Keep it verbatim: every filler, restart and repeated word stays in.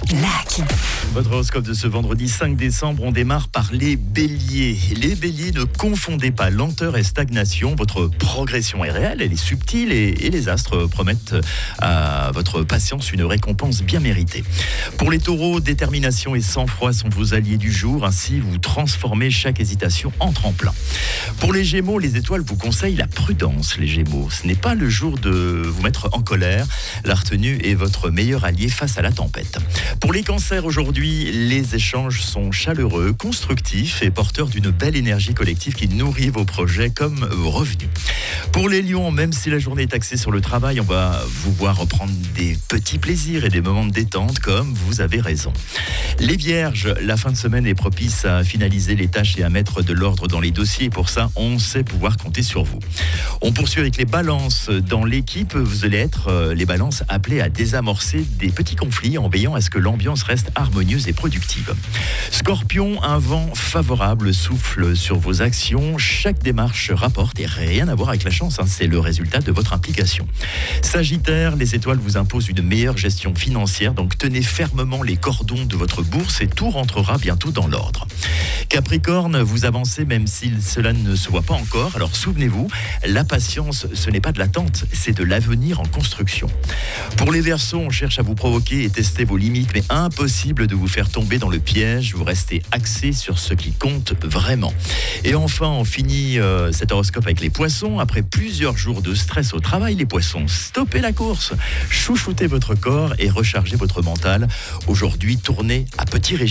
Clac. Votre horoscope de ce vendredi cinq décembre, on démarre par les béliers. Les béliers, ne confondez pas lenteur et stagnation. Votre progression est réelle, elle est subtile et, et les astres promettent à votre patience une récompense bien méritée. Pour les taureaux, détermination et sang-froid sont vos alliés du jour. Ainsi, vous transformez chaque hésitation en tremplin. Pour les gémeaux, les étoiles vous conseillent la prudence, les gémeaux. Ce n'est pas le jour de vous mettre en colère. La retenue est votre meilleur allié face à la tempête. Pour les cancers, aujourd'hui, les échanges sont chaleureux, constructifs et porteurs d'une belle énergie collective qui nourrit vos projets comme vos revenus. Pour les lions, même si la journée est axée sur le travail, on va vous voir reprendre des petits plaisirs et des moments de détente, comme vous avez raison. Les vierges, la fin de semaine est propice à finaliser les tâches et à mettre de l'ordre dans les dossiers. Et pour ça, on sait pouvoir compter sur vous. On poursuit avec les balances. Dans l'équipe, vous allez être, euh, les balances, appelées à désamorcer des petits conflits en veillant à ce que l'ambiance reste harmonieuse et productive. Scorpion, un vent favorable souffle sur vos actions. Chaque démarche rapporte et rien à voir avec la chance, hein, c'est le résultat de votre implication. Sagittaire, les étoiles vous imposent une meilleure gestion financière, donc tenez fermement les cordons de votre bourse et tout rentrera bientôt dans l'ordre. Capricorne, vous avancez même si cela ne se voit pas encore. Alors souvenez-vous, la patience, ce n'est pas de l'attente, c'est de l'avenir en construction. Pour les Verseaux, on cherche à vous provoquer et tester vos limites, mais impossible de vous faire tomber dans le piège. Vous restez axé sur ce qui compte vraiment. Et enfin, on finit euh, cet horoscope avec les Poissons. Après plusieurs jours de stress au travail, les Poissons, stoppez la course, chouchoutez votre corps et rechargez votre mental. Aujourd'hui, tournez à petit régime.